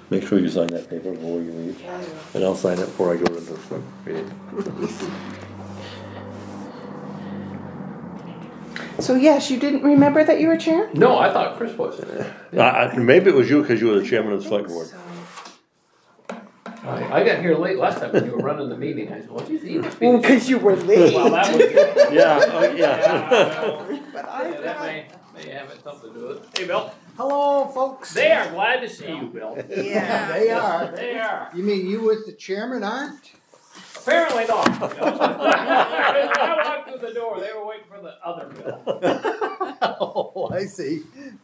Make sure you sign that paper before you leave. Yeah. And I'll sign it before I go into the select meeting. So yes, you didn't remember that you were chair? No, I thought Chris was. Maybe it was you because you were the chairman of the select board. I got here late last time when you were running the meeting. I said, well, geez, he must be. Well, because you were late. Well, that was good. Yeah, oh, yeah. But Yeah, that may have something to do with it. Hey, Bill. Hello, folks. They are glad to see you, Bill. Yeah. They are. They are. You mean you as the chairman aren't? Apparently not. I walked through the door. They were waiting for the other Bill. Oh, I see.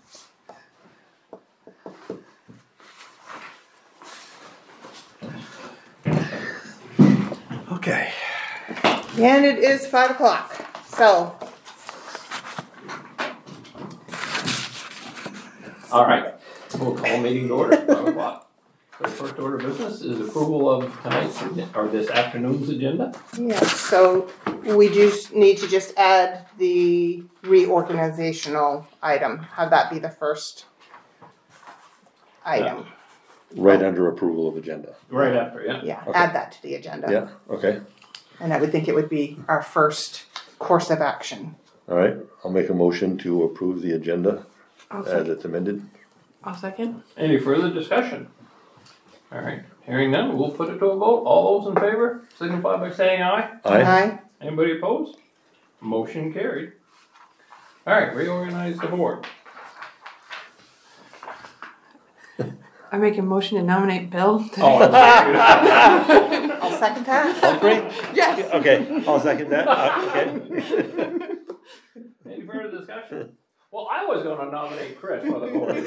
Okay. And it is 5 o'clock. So All right. We'll call meeting to order. 5 o'clock. The first order of business is approval of tonight's or this afternoon's agenda. yeah, so we just need to just add the reorganizational item. Have that be the first item. Right under approval of agenda. Right after, yeah. Yeah, Okay. add that to the agenda. Yeah, okay. And I would think it would be our first course of action. All right, I'll make a motion to approve the agenda I'll as second. it's amended. I'll second. Any further discussion? All right. Hearing none, we'll put it to a vote. All those in favor signify by saying aye. Aye. Anybody opposed? Motion carried. All right, reorganize the board. I make a motion to nominate Bill. Oh, I'm sorry. I'll second that. All three? Yes. Okay, I'll second that. Okay. Any further discussion? Well, I was gonna nominate Chris for the board.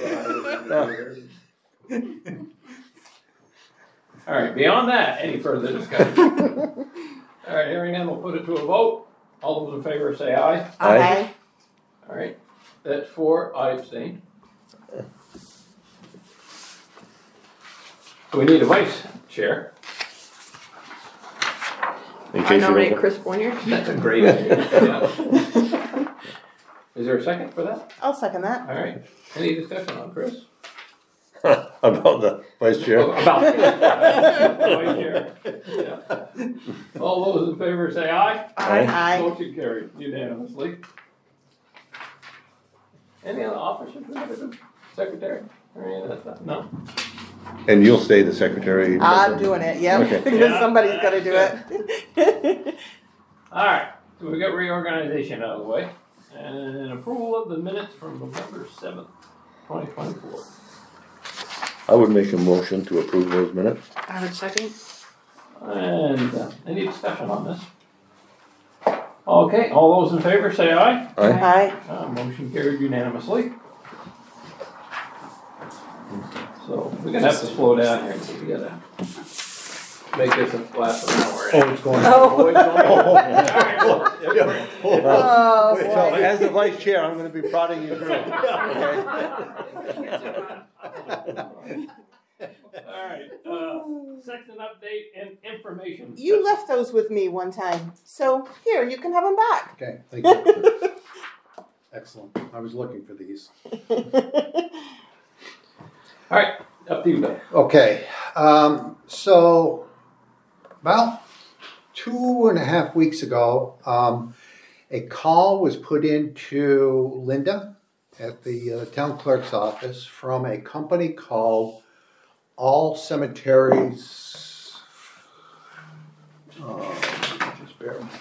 All right, beyond that, any further discussion? All right, hearing none, we'll put it to a vote. All those in favor say aye. Aye. All right, that's 4, I abstain. So we need a vice chair. In I case you nominate don't. Chris Fournier. That's a great idea. Yeah. Is there a second for that? I'll second that. All right, any discussion on Chris? About the vice chair. Oh, about Vice chair. Yeah. All those in favor say aye. Aye. Aye. Motion carried unanimously. Any other officers we gotta do? Secretary? Or any of that stuff? No? And you'll stay the secretary? I'm doing it, yep, Okay. because Yeah, somebody's gotta do that's it. Alright, so we got reorganization out of the way. And approval of the minutes from November 7th, 2024. I would make a motion to approve those minutes. I would second. And any discussion on this? Okay, all those in favor say aye. Aye. Aye. Motion carried unanimously. So we're gonna have to slow down here, so we gotta make this last an hour. Oh, it's going. Oh. Oh, it's going. All right, well, yeah. Oh, So boy. as the vice chair, I'm gonna be prodding you through. Okay? All right, section update and information. You left those with me one time, so here, you can have them back. Okay, thank you. Excellent. I was looking for these. All right, up to you, Bill. Okay, so about 2.5 weeks ago, a call was put into Linda at the town clerk's office from a company called All Cemeteries. Just bear with me.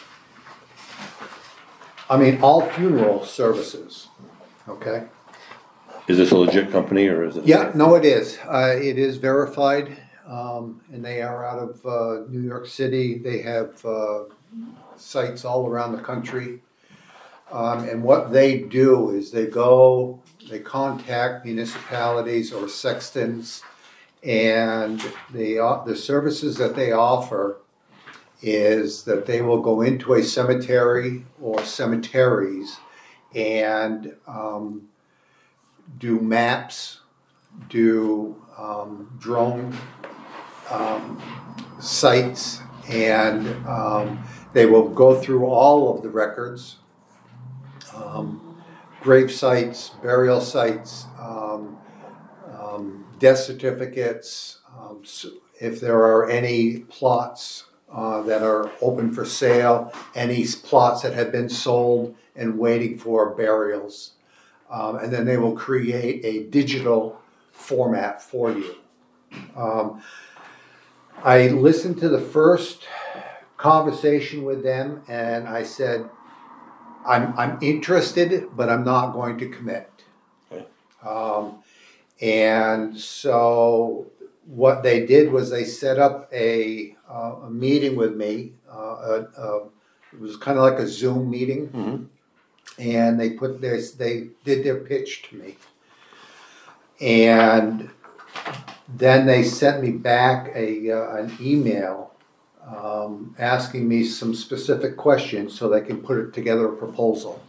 All Funeral Services. Okay. Is this a legit company or is it? Yeah, no, it is. It is verified, and they are out of New York City. They have sites all around the country. And what they do is they contact municipalities or sextons, and the services that they offer is that they will go into a cemetery or cemeteries and do maps, do drone sites, and they will go through all of the records, grave sites, burial sites, death certificates, if there are any plots that are open for sale, any plots that have been sold and waiting for burials. And then they will create a digital format for you. I listened to the first conversation with them and I said, I'm interested, but I'm not going to commit. Okay. And so what they did was they set up a meeting with me. It was kind of like a Zoom meeting, Mhm. and they did their pitch to me, and then they sent me back an email asking me some specific questions so they can put together a proposal.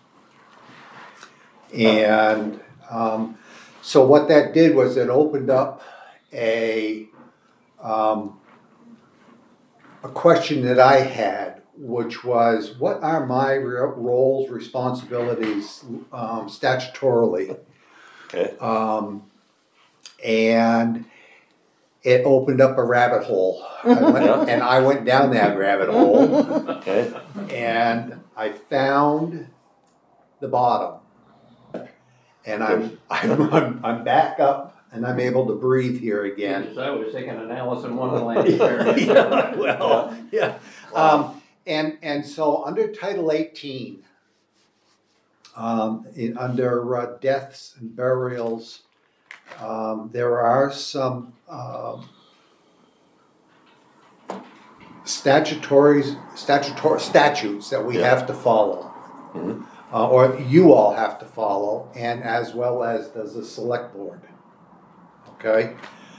And so what that did was it opened up a question that I had, which was, what are my roles, responsibilities statutorily? Okay. And it opened up a rabbit hole. I went down that rabbit hole, Okay. and I found the bottom. And I'm back up, and I'm able to breathe here again. Because I was thinking an Alice in Wonderland experience. Yeah, well, yeah. And so under Title 18, under deaths and burials, there are some statutes that we have to follow, or you all have to follow, and as well as does the select board. Okay.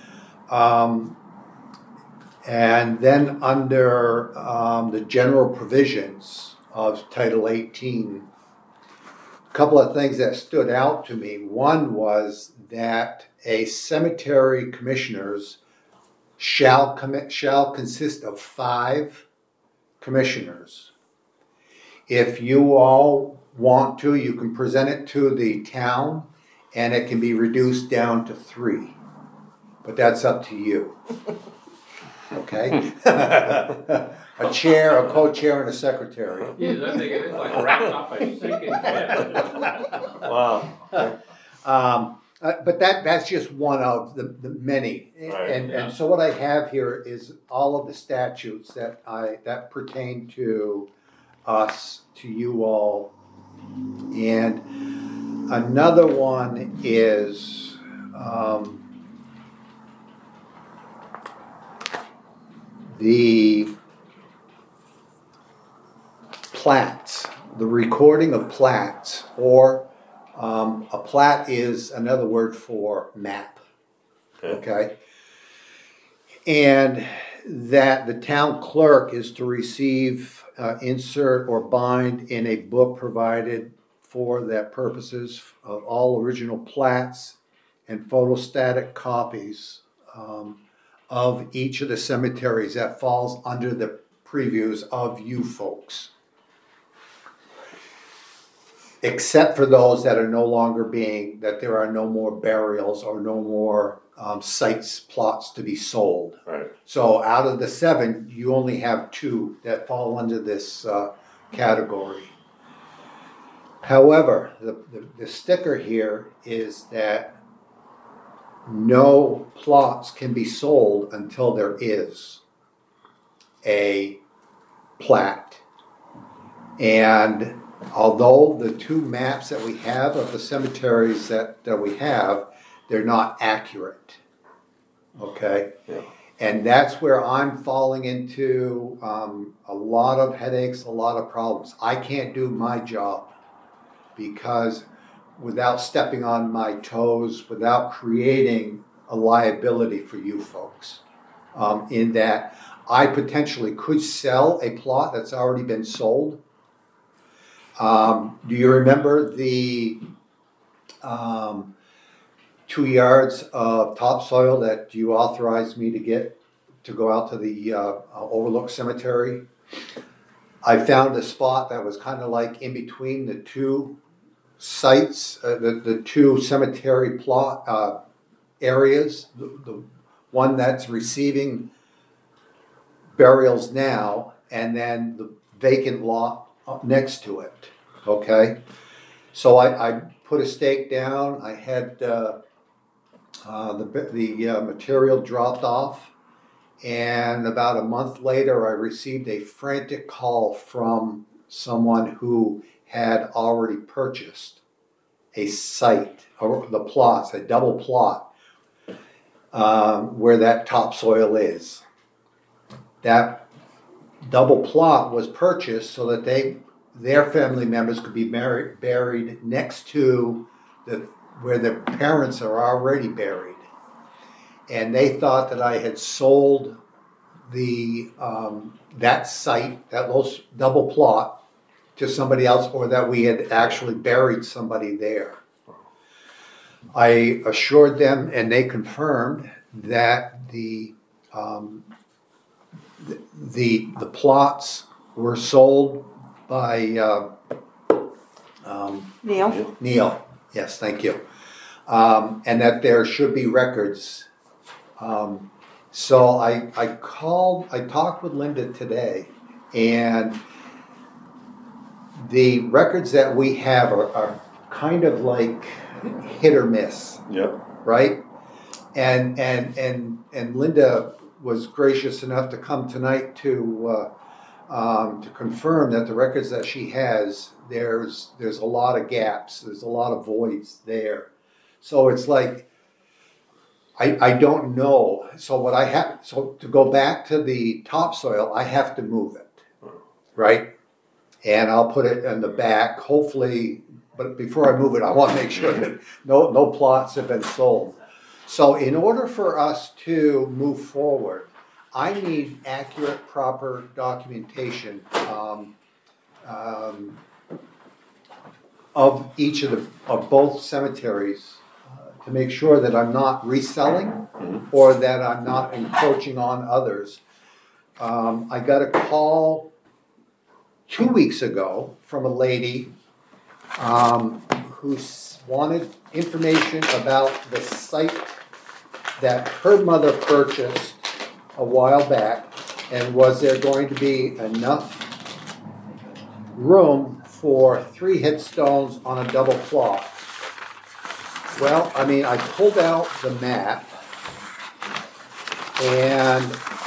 And then under the general provisions of Title 18, a couple of things that stood out to me. One was that a cemetery commissioners shall consist of 5 commissioners. If you all want to, you can present it to the town, and it can be reduced down to 3. But that's up to you. Okay? A chair, a co-chair, and a secretary. Geez, I think it is like wrapped off a sinking ship. Wow. But that's just one of the many. Right, And so what I have here is all of the statutes that pertain to us, to you all. And another one is the plats, the recording of plats, or a plat is another word for map. Okay? And that the town clerk is to receive, insert, or bind in a book provided for that purposes of all original plats and photostatic copies of each of the cemeteries that falls under the previews of you folks. Except for those that are no longer that there are no more burials or no more sites, plots to be sold. Right. So out of the 7, you only have 2 that fall under this category. However, the sticker here is that no plots can be sold until there is a plat. And although the 2 maps that we have of the cemeteries that we have, they're not accurate. Okay? Yeah. And that's where I'm falling into a lot of headaches, a lot of problems. I can't do my job because without stepping on my toes, without creating a liability for you folks, in that I potentially could sell a plot that's already been sold. Do you remember the 2 yards of topsoil that you authorized me to go out to the Overlook Cemetery? I found a spot that was kind of like in between the 2 sites, the 2 cemetery plot areas, the one that's receiving burials now, and then the vacant lot up next to it, okay? So I put a stake down, I had the material dropped off, and about a month later, I received a frantic call from someone who had already purchased a site, or the plots, a double plot, where that topsoil is. That double plot was purchased so that their family members could be buried next to where their parents are already buried. And they thought that I had sold that site, that little double plot, to somebody else, or that we had actually buried somebody there. I assured them, and they confirmed that the plots were sold by Neil? Yes, thank you. And that there should be records. So I talked with Linda today, and the records that we have are kind of like hit or miss, Yeah. right? And Linda was gracious enough to come tonight to confirm that the records that she has, there's a lot of gaps, there's a lot of voids there. So it's like, I don't know. So to go back to the topsoil, I have to move it, right? And I'll put it in the back, hopefully, but before I move it, I want to make sure that no plots have been sold. So in order for us to move forward, I need accurate, proper documentation of each of both cemeteries to make sure that I'm not reselling or that I'm not encroaching on others. I got a call 2 weeks ago from a lady who wanted information about the site that her mother purchased a while back, and was there going to be enough room for 3 headstones on a double plot. Well, I mean, I pulled out the map, and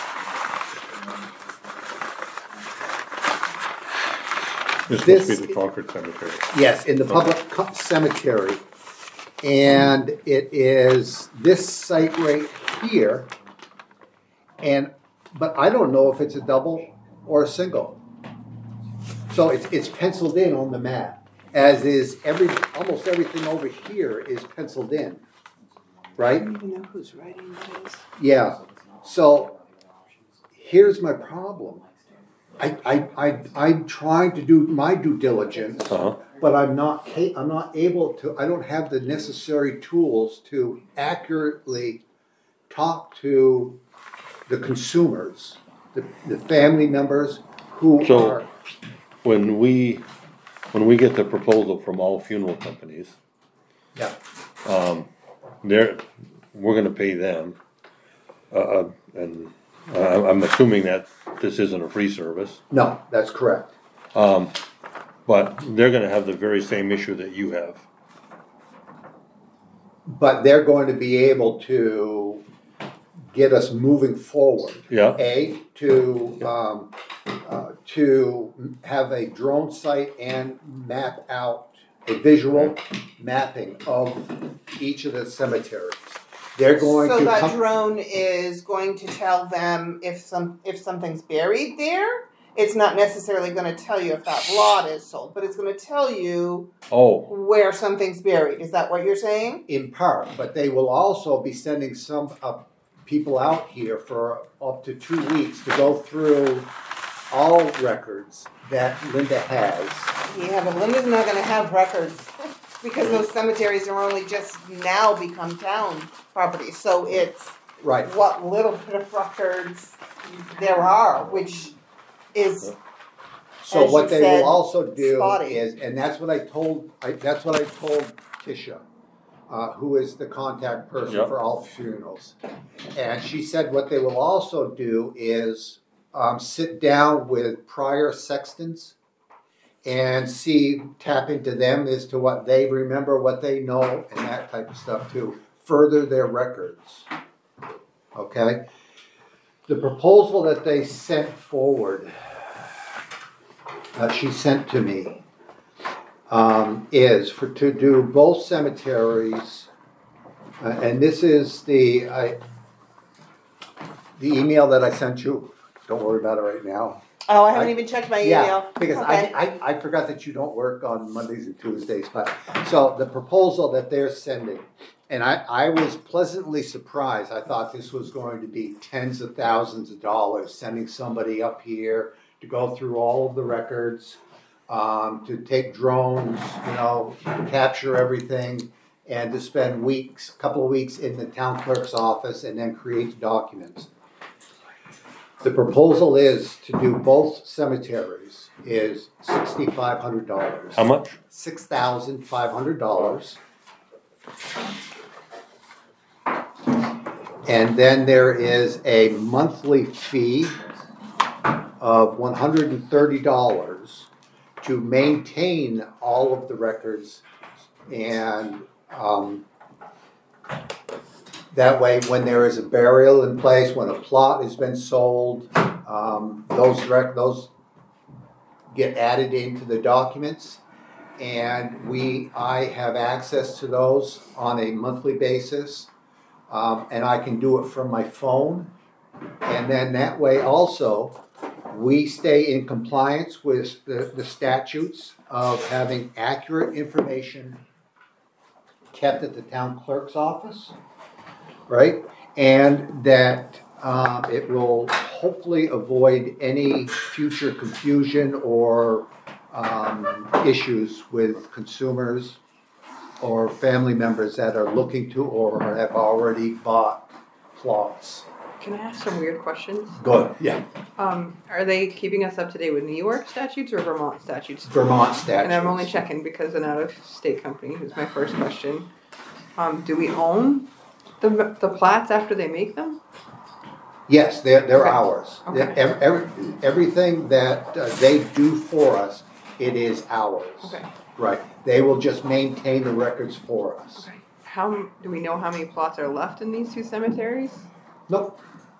This This- must be the Concord Cemetery. yes, in the public cemetery, and it is this site right here, but I don't know if it's a double or a single. So it's penciled in on the map, as is almost everything over here is penciled in, right? I don't even know whose writing that is. Yeah, so here's my problem. I'm trying to do my due diligence, but I'm not able to, I don't have the necessary tools to accurately talk to the consumers, the family members who So- are, When we get the proposal from all funeral companies, yeah, we're gonna pay them. And I'm assuming that this isn't a free service, no, that's correct. but they're gonna have the very same issue that you have. But they're going to be able to get us moving forward. Yeah. To have a drone site and map out a visual mapping of each of the cemeteries. They're going So to that come, drone is going to tell them if something's buried there. It's not necessarily going to tell you if that lot is sold, but it's going to tell you Oh, where something's buried. Is that what you're saying? in part, but they will also be sending some people out here for up to 2 weeks to go through all records that Linda has. Yeah, but Linda's not going to have records because those cemeteries are only just now become town properties. So it's Right. what little bit of records there are, which is So as what you they said, will also do spotty. is, and that's what I told Tisha. who is the contact person Yep. for all funerals. And she said what they will also do is sit down with prior sextons and tap into them as to what they remember, what they know, and that type of stuff to further their records. Okay? The proposal that they sent forward, that she sent to me, is to do both cemeteries, and this is the email that I sent you. Don't worry about it right now. Oh, I haven't even checked my email. Yeah, because Okay. I forgot that you don't work on Mondays and Tuesdays, but, so the proposal that they're sending, and I was pleasantly surprised. I thought this was going to be tens of thousands of dollars, sending somebody up here to go through all of the records, to take drones, to capture everything, and to spend a couple of weeks in the town clerk's office and then create documents. The proposal is to do both cemeteries is $6,500. How much? $6,500. And then there is a monthly fee of $130 to maintain all of the records, and that way, when there is a burial in place, when a plot has been sold, those get added into the documents, and I have access to those on a monthly basis, and I can do it from my phone, and then that way also, we stay in compliance with the statutes of having accurate information kept at the town clerk's office. Right, and that it will hopefully avoid any future confusion or issues with consumers or family members that are looking to or have already bought plots. Can I ask some weird questions? Good, yeah. Are they keeping us up to date with New York statutes or Vermont statutes? Vermont statutes. And I'm only checking because an out-of-state company is my first question. Do we own the plats after they make them? Yes, they're Okay. ours. Okay. Everything that they do for us, it is ours. Okay. Right. They will just maintain the records for us. Okay. How do we know how many plots are left in these two cemeteries? Nope.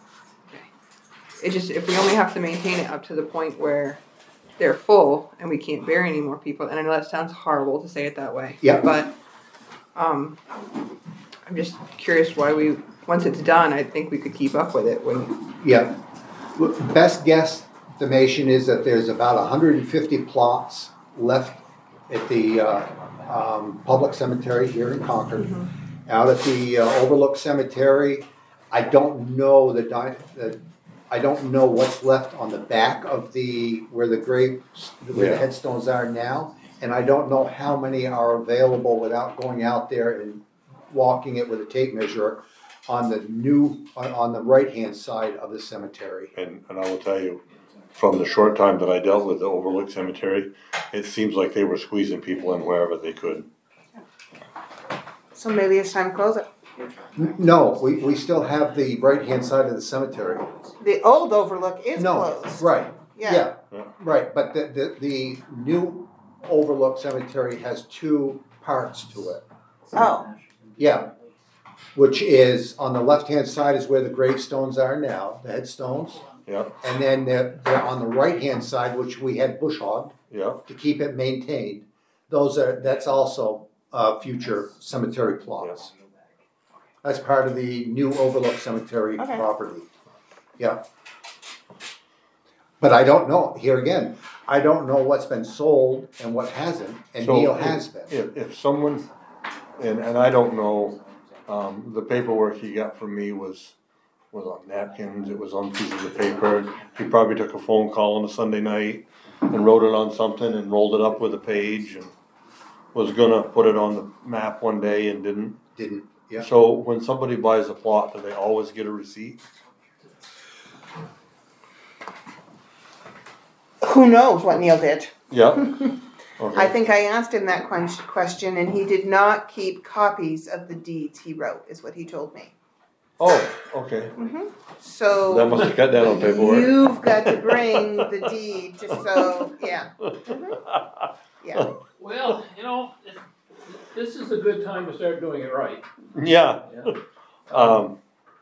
It just, if we only have to maintain it up to the point where they're full and we can't bury any more people, and I know that sounds horrible to say it that way. Yeah. But I'm just curious why once it's done, I think we could keep up with it when. Yeah. Best guesstimation is that there's about 150 plots left at the public cemetery here in Concord. Mm-hmm. Out at the Overlook Cemetery, I don't know I don't know what's left on the back of where the headstones are now, and I don't know how many are available without going out there and walking it with a tape measure on the right-hand side of the cemetery. And I will tell you, from the short time that I dealt with the Overlook Cemetery, it seems like they were squeezing people in wherever they could. So maybe it's time to close it. No, we still have the right-hand side of the cemetery. The old Overlook is closed. Right, Yeah. Yeah. right, but the new Overlook Cemetery has two parts to it. Oh. Yeah, which is, on the left-hand side is where the gravestones are now, the headstones. Yeah, And then they're on the right-hand side, which we had bush hogged yeah. to keep it maintained. That's also future cemetery plots. That's part of the new Overlook Cemetery Okay. property. Yeah. But I don't know, here again, I don't know what's been sold and what hasn't, and So Neil has been. If someone, and I don't know, the paperwork he got from me was on napkins, it was on pieces of paper. He probably took a phone call on a Sunday night and wrote it on something and rolled it up with a page and was gonna put it on the map one day and didn't. Didn't, yeah. So when somebody buys a plot, do they always get a receipt? Who knows what Neil did? Yeah. Okay. I think I asked him that question, and he did not keep copies of the deeds he wrote, is what he told me. Oh, okay. So That must have cut down on paperwork. you've got to bring the deed to yeah. Yeah. Well, this is a good time to start doing it right. Yeah. Yeah.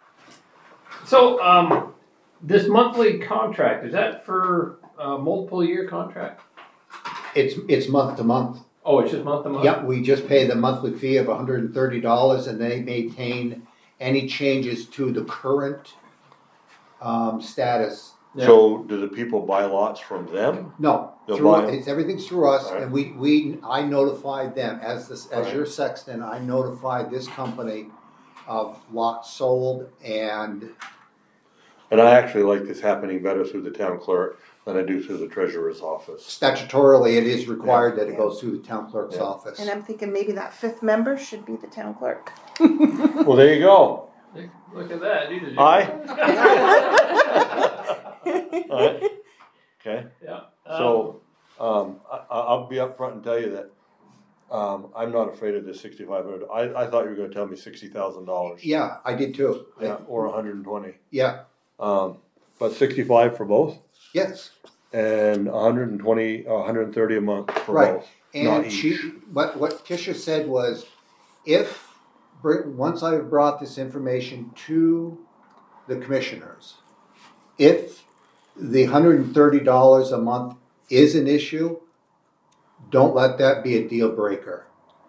So, this monthly contract, is that for a multiple year contract? It's month to month. Oh, it's just month to month? Yep, we just pay the monthly fee of $130 and they maintain any changes to the current status. Yeah. So do the people buy lots from them? No, They'll through, buy 'em? it's everything's through us, Alright. and I notified them as Alright. your sexton. I notified this company of lots sold, and And I actually like this happening better through the town clerk than I do through the treasurer's office. statutorily, it is required that it Yeah. goes through the town clerk's Yeah. office. And I'm thinking maybe that fifth member should be the town clerk. Well, there you go. Look at that. You just- Aye. Alright. Okay. Yeah. So, I'll be upfront and tell you that, I'm not afraid of this $6,500. I thought you were gonna tell me $60,000. Yeah, I did too. Yeah, or 120. Yeah, But 65 for both, yes. and 120, 130 a month for Right. both. Not And she, each. what Tisha said was, once I have brought this information to the commissioners, if the $130 a month is an issue, don't let that be a deal breaker.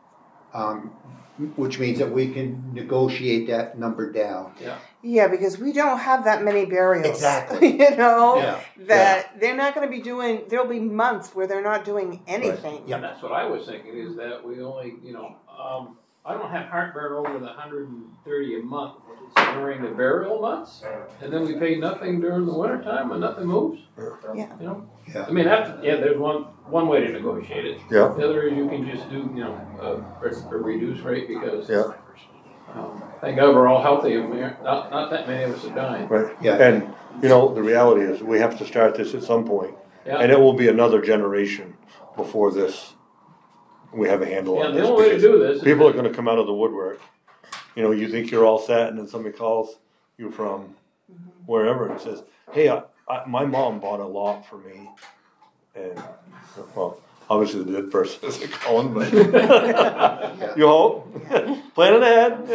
Which means that we can negotiate that number down. Yeah, because we don't have that many burials. Exactly. You know? Yeah. That they're not going to be doing, there'll be months where they're not doing anything. Yeah. And that's what I was thinking, is that we only, I don't have heartburn over the 130 a month during the burial months, and then we pay nothing during the winter time and nothing moves. Yeah. Yeah. I mean, there's one way to negotiate it. Yeah. The other is you can just do, a reduced rate because. Yeah. Thank God we're all healthy and not that many of us are dying. Right. Yeah. And, the reality is, we have to start this at some point. Yeah. And it will be another generation before we have a handle Yeah, on the this. only way to because do this is. people are gonna come out of the woodwork. You think you're all set, and then somebody calls you from wherever and says, hey, my mom bought a lot for me. And, well, obviously the dead person isn't calling, but you hope. Planning ahead.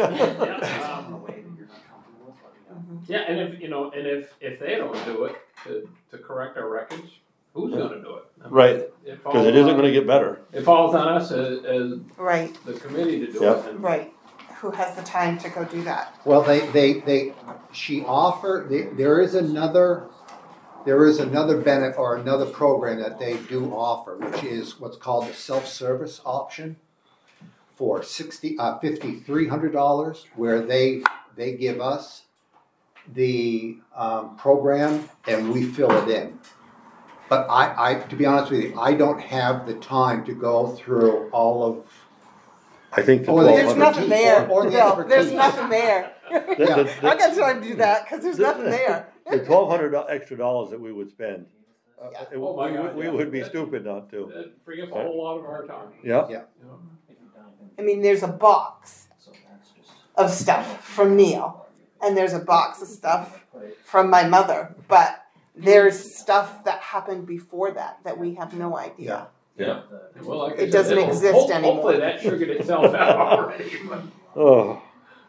Yeah, and if they don't do it to correct our records, who's gonna do it? I mean, Right, because it isn't gonna get better. It falls on us as Right, the committee to do Yeah. it. And right. Who has the time to go do that? Well, she offered, there is another benefit or another program that they do offer, which is what's called the self-service option for $5,300, where they give us the program and we fill it in. But I, to be honest with you, I don't have the time to go through all of. I think the Or there's There's 1,200. nothing there. Or the No, there's expertise. nothing there. I got time to do that because there's nothing there. The $1,200 extra dollars that we would spend, Yeah. Oh my God, we yeah. would be stupid not to. That'd free up a whole lot of our time. Yeah, you know. I mean, there's a box of stuff from Neil, and there's a box of stuff from my mother, but there's stuff that happened before that we have no idea. yeah. Well, like I It said, doesn't it'll- exist anymore. Hopefully that sugared itself out already. Oh,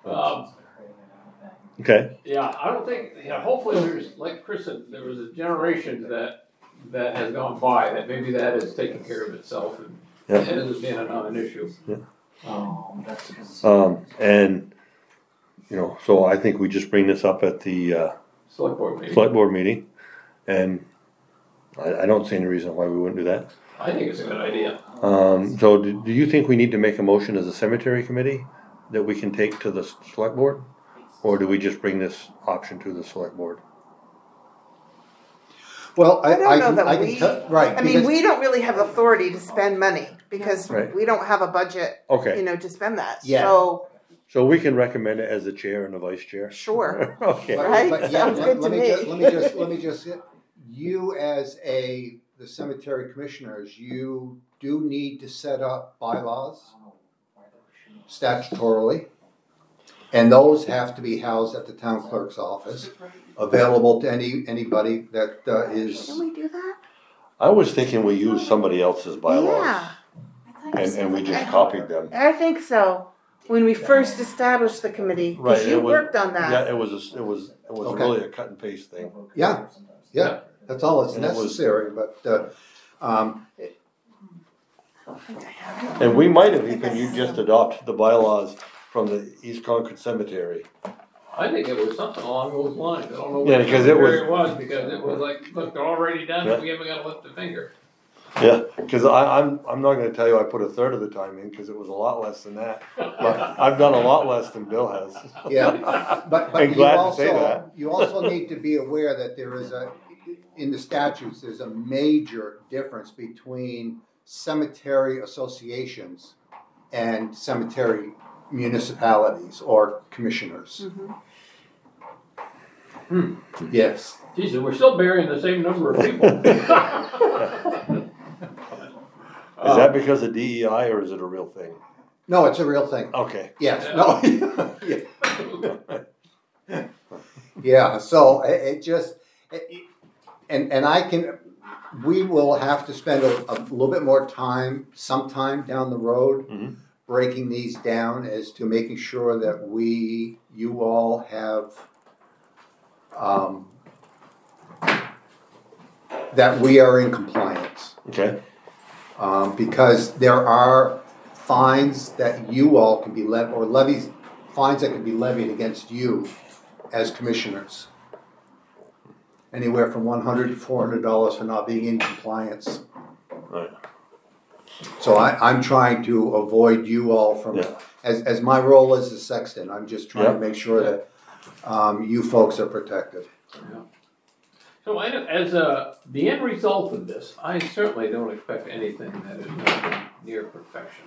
okay. Yeah, I don't think, hopefully there's, like Chris said, there was a generation that has gone by, that maybe that is taking care of itself and Yeah. it ends up being not an issue. Yeah. And, so I think we just bring this up at the Select board meeting. select board meeting, and I don't see any reason why we wouldn't do that. I think it's a good idea. So do you think we need to make a motion as a cemetery committee that we can take to the select board? Or do we just bring this option to the select board? Well, I don't know that I can we- tell, right. I mean, because- we don't really have authority to spend money because Right. we don't have a budget, Okay, to spend that. Yeah. So, so we can recommend it as the chair and the vice chair? sure. Okay. Right? Sounds good to me. Let me just, you as the cemetery commissioners, you do need to set up bylaws statutorily. And those have to be housed at the town clerk's office, available to anybody that is. Can we do that? I was thinking we used somebody else's bylaws Yeah, and we just copied them. I think so. When we first established the committee, Right, because you it was- worked on that. Yeah, it was Okay. really a cut and paste thing. Yeah, that's all that's And it was- necessary, but, And we might have even, you just adopted the bylaws from the East Concord Cemetery. I think it was something along those lines. I don't know Yeah, what because it was- it was, because it was like, look, they're already done, Yeah. we haven't gotta lift a finger. Yeah, cause I'm not gonna tell you I put a third of the time in, cause it was a lot less than that. But I've done a lot less than Bill has. yeah. But I'm you glad to say also, that. you also need to be aware that there is in the statutes, there's a major difference between cemetery associations and cemetery municipalities or commissioners. Yes. Jesus, we're still burying the same number of people. Is that because of DEI or is it a real thing? No, it's a real thing. Okay. Yes, no, yeah. Yeah, so it just, and I can, we will have to spend a little bit more time sometime down the road Mhm. breaking these down as to making sure that you all have, that we are in compliance. Okay. Because there are fines that you all can be or levies, fines that can be levied against you as commissioners. Anywhere from $100 to $400 for not being in compliance. Right. So I'm trying to avoid you all from, Yeah. as my role as a sexton, I'm just trying Yeah. to make sure that you folks are protected. So as the end result of this, I certainly don't expect anything that is not near perfection.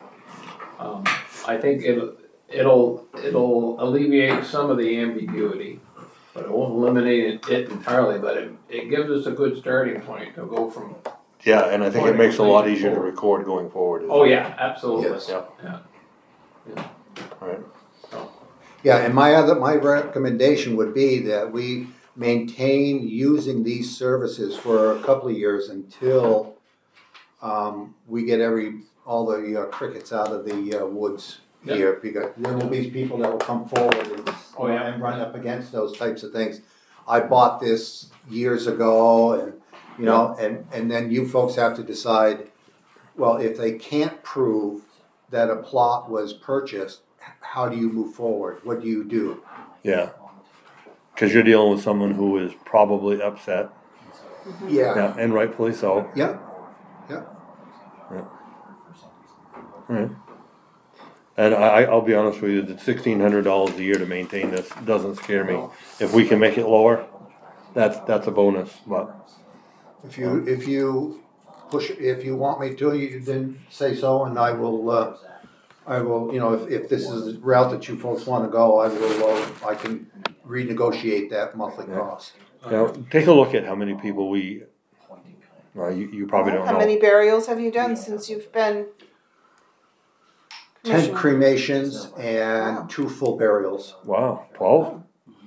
I think it'll alleviate some of the ambiguity, but it won't eliminate it entirely, but it gives us a good starting point to go from. Yeah, and I think it makes it a lot easier to record going forward. Oh, yeah, absolutely. Yes. Yeah. Alright. Yeah, and my recommendation would be that we maintain using these services for a couple of years until we get all the crickets out of the woods here, because there will be people that will come forward and run up against those types of things. I bought this years ago, and and then you folks have to decide, well, if they can't prove that a plot was purchased, how do you move forward? What do you do? Yeah. Cause you're dealing with someone who is probably upset. Yeah, and rightfully so. Yeah. Right. And I'll be honest with you, the $1,600 a year to maintain this doesn't scare me. If we can make it lower, that's a bonus, but. If you push, if you want me to, you then say so, and I will, if this is the route that you folks wanna go, I can renegotiate that monthly cost. Now, take a look at how many people you probably don't know. How many burials have you done since you've been 10 commissioner? cremations and Wow. 2 full burials. Wow, 12?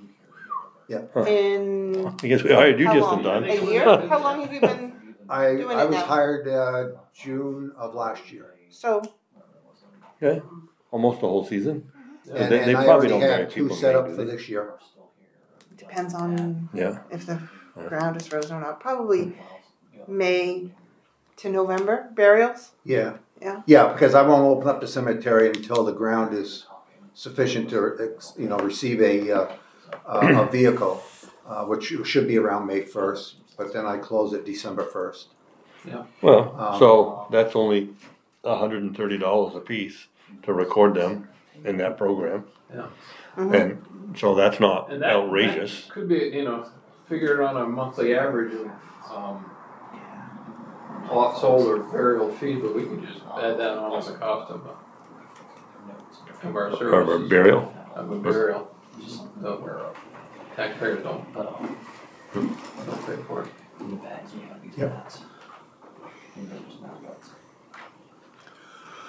In I guess we hired you How just long? in time. a year? How long have you been? I Doing I it was now. hired June of last year. So Okay, almost the whole season. And They I probably already don't bury have 2 people set May, up do for they? this year. depends on Yeah, if the ground is frozen or not. Probably May to November burials. Yeah. Yeah. Yeah, because I won't open up the cemetery until the ground is sufficient to, receive a vehicle, which should be around May 1st, but then I close it December 1st. well, so that's only $130 a piece to record them in that program. Yeah. And so that's not And that outrageous. could be, figured on a monthly average of, plot sold or burial fee, but we can just add that on as a cost of our service. Or a burial. Of a burial. So taxpayers don't pay for it. Yep.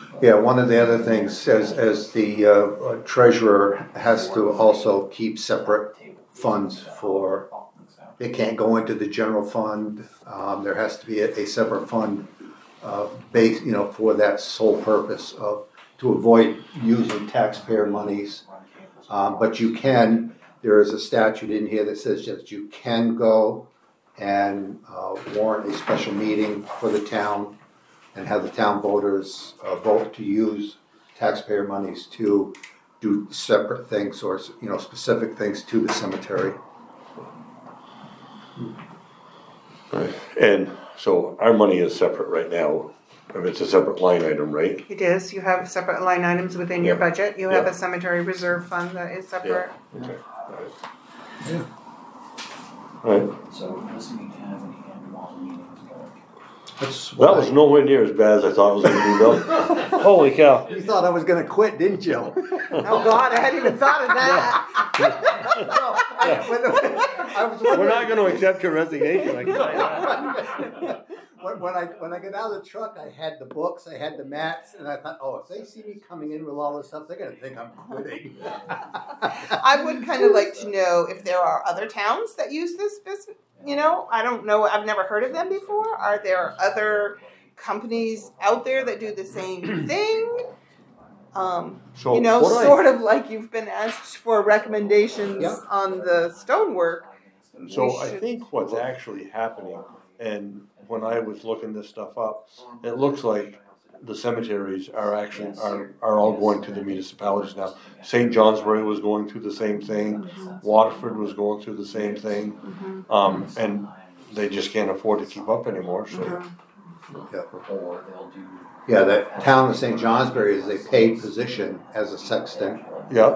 Yeah, one of the other things, as the treasurer has to also keep separate funds for, they can't go into the general fund. There has to be a separate fund based, for that sole purpose of, to avoid using taxpayer monies. But you can, there is a statute in here that says that you can go and warrant a special meeting for the town and have the town voters vote to use taxpayer monies to do separate things or, specific things to the cemetery. Right. And so our money is separate right now. I mean, it's a separate line item, right? It is, you have separate line items within your Yeah. budget, you have Yeah. a cemetery reserve fund that is separate. Okay. Yeah. Right. So, listening to have any annual meetings going. That's That was nowhere near as bad as I thought it was gonna be, Bill. Holy cow. You thought I was gonna quit, didn't you? Oh God, I hadn't even thought of that. We're not gonna accept your resignation, I can tell you that. When I got out of the truck, I had the books, I had the mats, and I thought, oh, if they see me coming in with all this stuff, they're gonna think I'm quitting. I would kind of like to know if there are other towns that use this business. I don't know. I've never heard of them before. Are there other companies out there that do the same thing? So what Sort of like you've been asked for recommendations Yeah. on the stonework. So We I should- think what's actually happening, and when I was looking this stuff up, it looks like the cemeteries are actually, are all going to the municipalities now. St. Johnsbury was going through the same thing, Waterford was going through the same thing, and they just can't afford to keep up anymore, so. Or they'll do. Yeah, the town of St. Johnsbury is a paid position as a sexton. Yeah,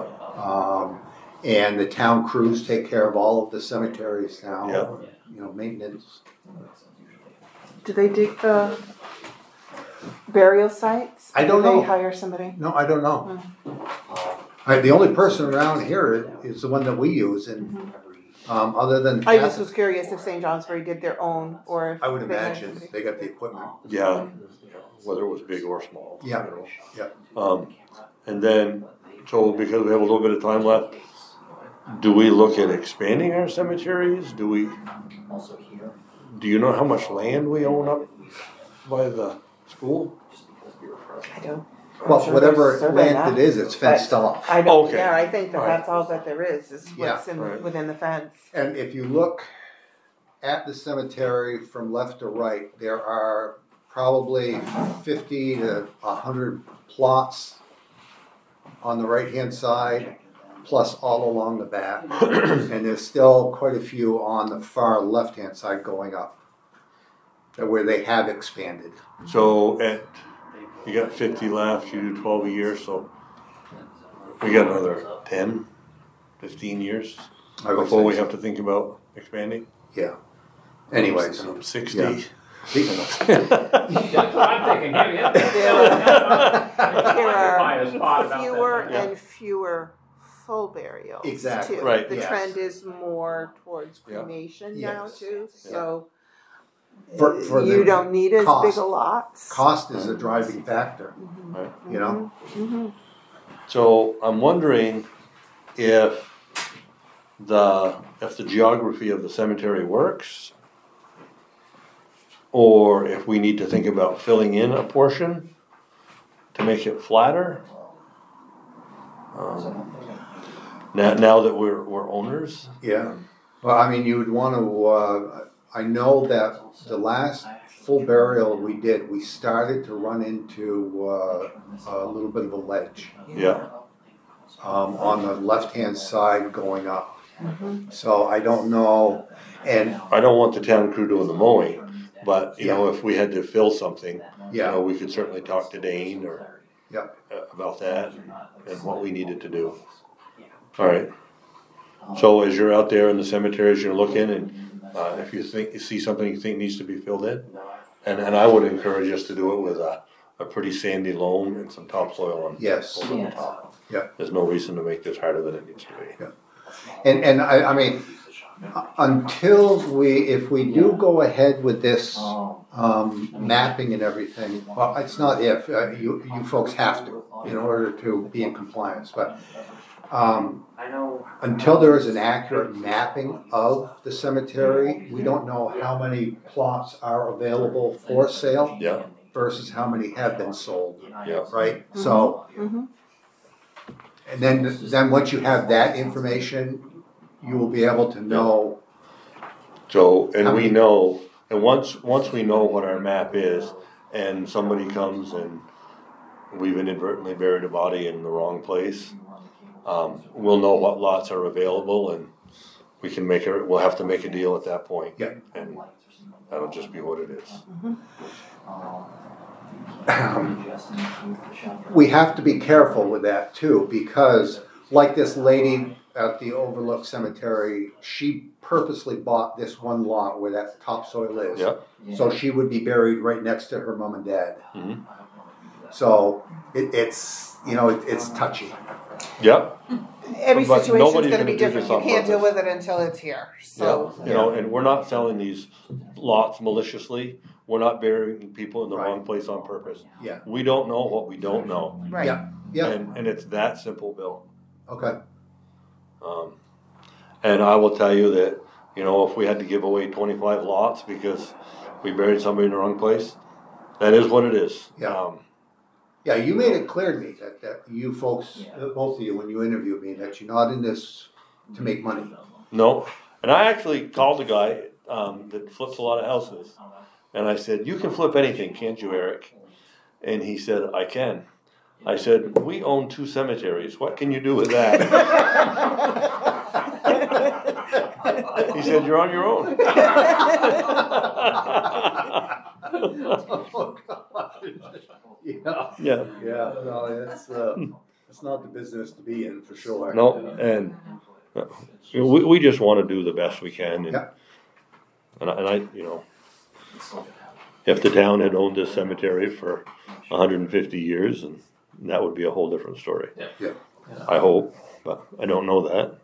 And the town crews take care of all of the cemeteries now. Yeah. Maintenance. Do they dig the burial sites? I don't Do they know. hire somebody? No, I don't know. The only person around here is the one that we use, and other than I just was curious if St. Johnsbury did their own or if I would they hired imagine somebody. they got the equipment. yeah, whether it was big or small. Yeah. Yeah. And then, so because we have a little bit of time left, do we look at expanding our cemeteries? Also here. Do you know how much land we own up by the school? I don't. Well, I'm sure whatever there's survey land map, it is, it's fenced but off. I don't. Okay. Yeah, I think that All right. that's all that there is what's Right. within the fence. And if you look at the cemetery from left to right, there are probably 50 to 100 plots on the right-hand side, plus all along the back. And there's still quite a few on the far left-hand side going up, where they have expanded. So you got 50 left, you do 12 a year, so we got another 10, 15 years I would before say we so. have to think about expanding. Yeah. Anyways. And I'm 60. Yeah. That's what I'm thinking, yeah. There are Occupy a spot about that. fewer Yeah. and fewer full burials. Exactly. Too. Right. The Yes. trend is more towards Yeah. cremation now Yes. too. So For you the don't need as cost. big a lots. Cost is a driving factor, Right. you know? Mm-hmm. So I'm wondering if the geography of the cemetery works, or if we need to think about filling in a portion to make it flatter. Now that we're owners. Yeah. Well, I mean, you would want to, I know that the last full burial we did, we started to run into a little bit of a ledge Yeah. on the left-hand side going up. So I don't know, and I don't want the town crew doing the mowing, but if we had to fill something, yeah, we could certainly talk to Dane or yeah. about that and what we needed to do. All right. So as you're out there in the cemeteries, you're looking, and if you see something you think needs to be filled in, and I would encourage us to do it with a pretty sandy loam and some topsoil on Yes. over the top. Yeah. There's no reason to make this harder than it needs to be. And I mean, until if we do go ahead with this mapping and everything, well, it's not if, you folks have to in order to be in compliance, but until there is an accurate mapping of the cemetery, we don't know how many plots are available for sale Yeah, versus how many have been sold, yeah, right? So, Mhm. and then once you have that information, you will be able to know. so, and we know, and once we know what our map is, and somebody comes and we've inadvertently buried a body in the wrong place, we'll know what lots are available, and we'll have to make a deal at that point. Yeah. And that'll just be what it is. We have to be careful with that too, because like this lady at the Overlook Cemetery, she purposely bought this one lot where that topsoil is. Yeah. So she would be buried right next to her mom and dad. Mhm. So it's, it's touchy. Yep. Every But situation's nobody's gonna gonna be do different, this you on can't deal purpose. with it until it's here, so. And we're not selling these lots maliciously. We're not burying people in the Right. wrong place on purpose. Yeah. We don't know what we don't know. Right. Yeah. Yeah. And it's that simple, Bill. Okay. And I will tell you that, if we had to give away 25 lots because we buried somebody in the wrong place, that is what it is. Yeah. Yeah, you made it clear to me that you folks, both of you, when you interviewed me, that you're not in this to make money. No. And I actually called a guy that flips a lot of houses. And I said, "You can flip anything, can't you, Eric?" And he said, "I can." I said, "We own 2 cemeteries. What can you do with that?" He said, "You're on your own." Oh, God. Yeah. Yeah. Yeah, no, it's not the business to be in for sure. No, and we just want to do the best we can. And, Yeah. and I, if the town had owned this cemetery for 150 years, and that would be a whole different story. Yeah. I hope, but I don't know that.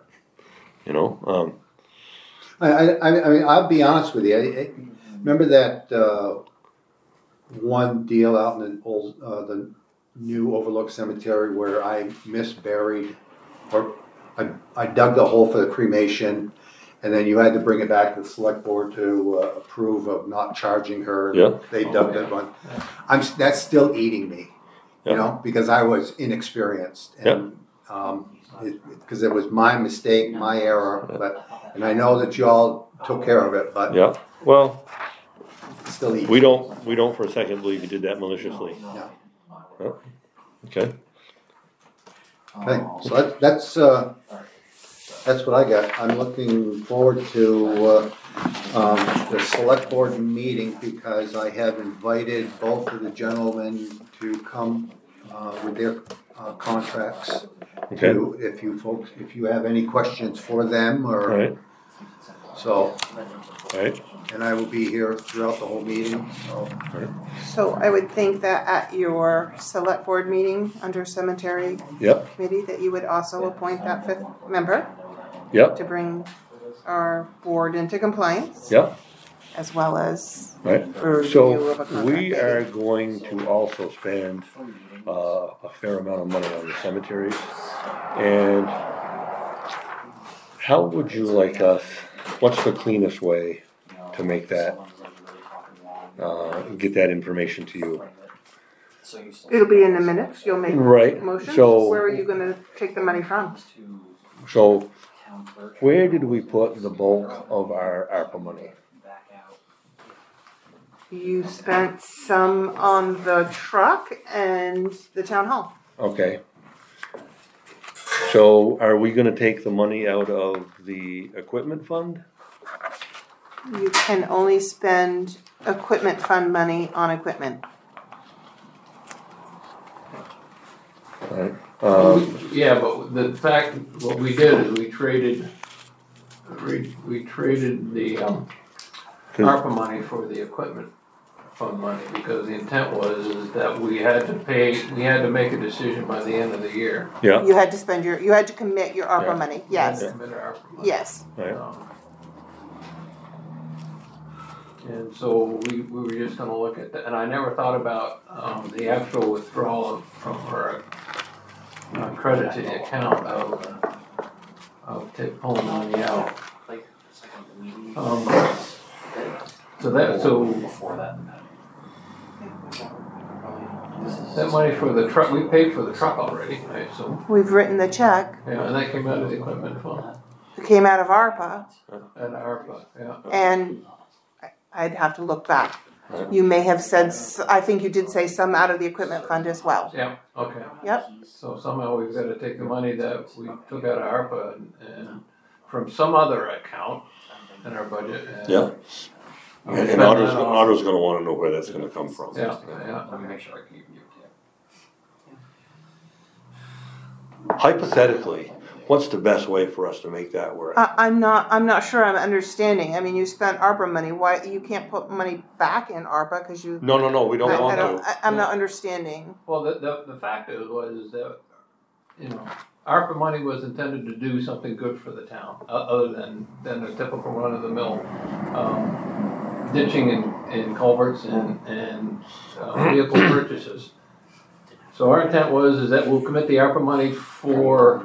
I mean, I'll be honest with you. Remember that one deal out in the new Overlook Cemetery where I misburied, or I dug the hole for the cremation, and then you had to bring it back to the select board to approve of not charging her. Yeah. They dug that one. That's still eating me, Yeah. because I was inexperienced. And, because it was my mistake, my error, and I know that y'all took care of it, but Yeah. Well, it's still eating. we don't for a second believe you did that maliciously. No. Okay. Okay, so that's what I got. I'm looking forward to the select board meeting because I have invited both of the gentlemen to come with their contracts. Okay. If you have any questions for them All or right. so, All right. and I will be here throughout the whole meeting. So So I would think that at your select board meeting under cemetery Yep. committee, that you would also appoint that 5th member Yep. to bring our board into compliance, Yep. as well as Right. a review So of a contract. we are going to also spend a fair amount of money on the cemeteries. And how would you like us? What's the cleanest way to make that? Get that information to you. It'll be in the minutes, you'll make Right. motions, So where are you gonna take the money from? so where did we put the bulk of our ARPA money? You spent some on the truck and the town hall. Okay. So are we gonna take the money out of the equipment fund? You can only spend equipment fund money on equipment. Right. Yeah, but the fact, what we did is we traded the ARPA money for the equipment fund money, because the intent was that we had to make a decision by the end of the year. Yeah. You had to commit your ARPA Yeah. money, yes, Commit our ARPA money. yes. Right. And so we were just gonna look at that, and I never thought about, the actual withdrawal from our credit to the account of pulling money out. Like, it's like a meeting. So Before that. that money for the truck, we paid for the truck already, I assume. We've written the check. Yeah, and that came out of the equipment fund It came out of ARPA, and ARPA, yeah. and I'd have to look back. You may have said, I think you did say some out of the equipment fund as well. Yeah, okay. Yep. So somehow we've gotta take the money that we took out of ARPA and from some other account in our budget and. Yeah. And And spend Otto's, that on- Otto's gonna wanna know where that's gonna come from. Yeah, yeah. Let me make sure I can give you. Hypothetically, what's the best way for us to make that work? I'm not sure I'm understanding. I mean, you spent ARPA money. Why, you can't put money back in ARPA because you. No, we don't want to. I'm not understanding. Well, the fact was that, you know, ARPA money was intended to do something good for the town, other than a typical run-of-the-mill, ditching and culverts and vehicle purchases. So our intent is that we'll commit the ARPA money for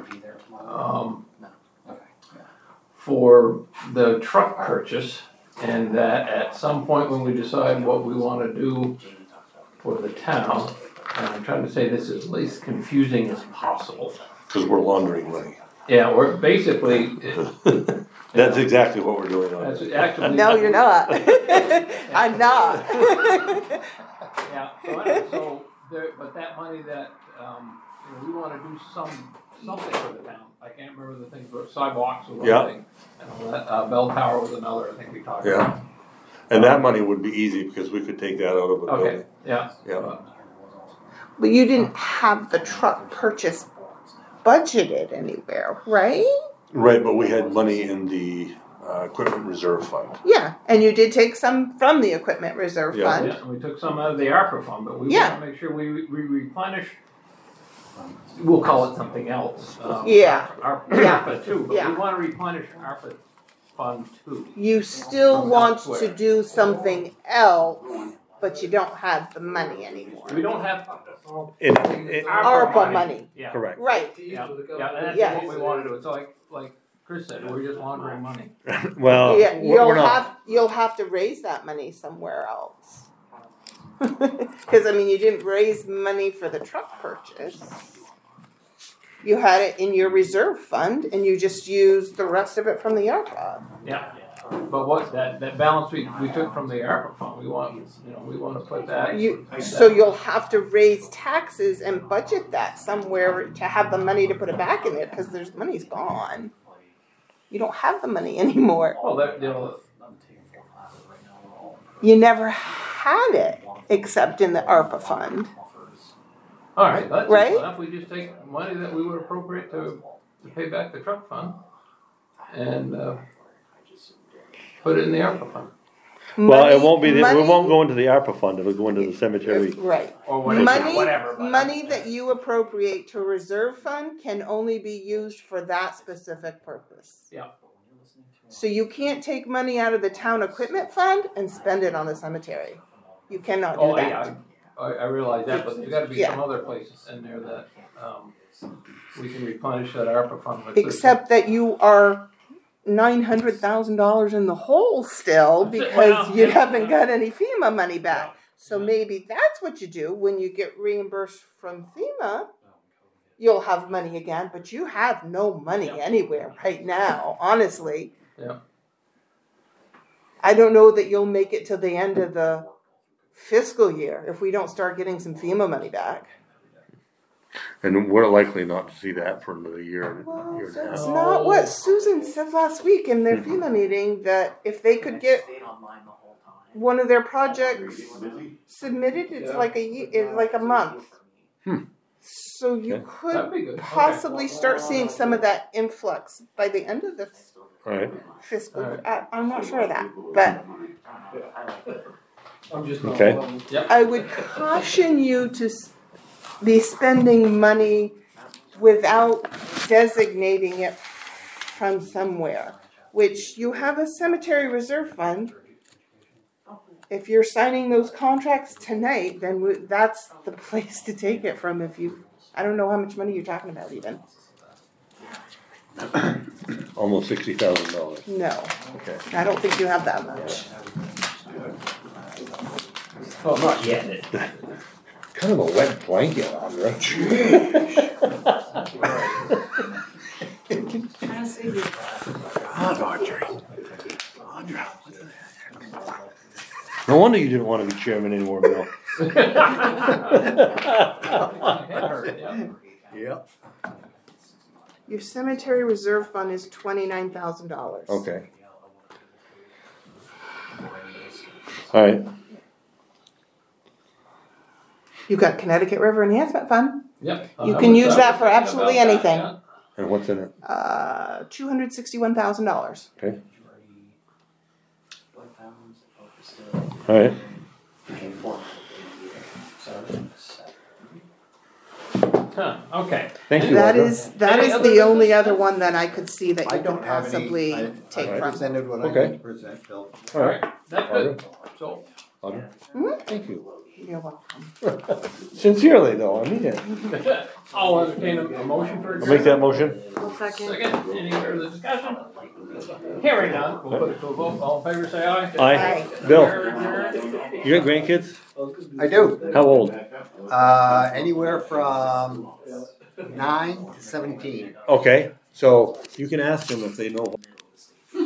the truck purchase, and that at some point when we decide what we wanna do for the town, and I'm trying to say this as least confusing as possible. Cause we're laundering money. Yeah, we're basically, That's exactly what we're doing on that's it. actually. No, you're not. I'm not. Yeah, so anyway, but that money that, we wanna do something for the town. I can't remember the things, but sidewalks was Yeah. one thing, and all that, bell tower was another, I think we talked about. Yeah. And that money would be easy because we could take that out of a Okay, building. yeah. Yeah. But you didn't have the truck purchase budgeted anywhere, right? Right, but we had money in the equipment reserve fund. Yeah, and you did take some from the equipment reserve Yeah. fund. Yeah, and we took some out of the ARPA fund, but we Yeah. wanna make sure we replenish, we'll call it something else. Yeah. ARPA too, but Yeah. we wanna replenish ARPA fund too. You still From want elsewhere. to do something else, but you don't have the money anymore. We don't have. ARPA money. Yeah. Correct. Right. Yeah, and that's Yeah. what we wanna do, it's like Chris said, we're just laundering money. Well, Yeah, we're you'll have to raise that money somewhere else. Because I mean, you didn't raise money for the truck purchase. You had it in your reserve fund, and you just used the rest of it from the ARPA. Yeah, but what, that balance we took from the ARPA fund, we wanna put that. So you'll have to raise taxes and budget that somewhere to have the money to put it back in there, because there's money's gone. You don't have the money anymore. Well, You never had it except in the ARPA fund. alright, that's Right? simple enough, we just take money that we would appropriate to pay back the truck fund and, put it in the ARPA fund. Well, it won't be, it Money- won't go into the ARPA fund, it'll go into the cemetery. Right. Or Money, money that you appropriate to a reserve fund can only be used for that specific purpose. Yeah. So you can't take money out of the town equipment fund and spend it on the cemetery. You cannot do Oh, that. yeah, I realize that, but there's gotta be Yeah. some other places in there that, we can replenish that ARPA fund with. Except that you are $900,000 in the hole still That's it. because Well, you yeah. haven't got any FEMA money back. So maybe that's what you do when you get reimbursed from FEMA. You'll have money again, but you have no money anywhere right now, honestly. Yeah. I don't know that you'll make it till the end of the fiscal year if we don't start getting some FEMA money back. And we're likely not to see that for another year, Well, year and a that's half. not what Susan said last week in their FEMA meeting, that if they could get one of their projects submitted, it's like a month. So you Okay. could That'd be good. possibly start seeing some of that influx by the end of the Alright, fiscal. Alright. I'm not sure of that, but I'm just. Okay. Yep. I would caution you to be spending money without designating it from somewhere, which you have a cemetery reserve fund. if you're signing those contracts tonight, then that's the place to take it from. If you, I don't know how much money you're talking about even. Almost $60,000. No, Okay. I don't think you have that much. Well, not yet. Kind of a wet blanket, Andra. God, Audrey. Audra, what the heck? No wonder you didn't want to be chairman anymore, Bill. Yep. Your cemetery reserve fund is $29,000. Okay. All right. You got Connecticut River Enhancement Fund. Yep. You can use that for absolutely anything. And what's in it? $261,000. Okay. All right. Huh, okay. Thank you, That Audra. is Any other the business? only other one that I could see that I you don't could have possibly any, take I from. presented what I Okay. need to present, Bill. All right. That's good. So, Audra. Mhm. Thank you. You're welcome. Sincerely, though, I mean it. I'll entertain a motion for I'll make that motion. One second. Second, any further discussion? Hearing none, we'll put it to a vote, all in favor, say aye. Aye. Bill, you got grandkids? I do, How old? anywhere from 9 to 17. Okay, so you can ask them if they know.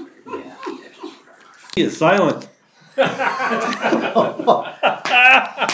He is silent.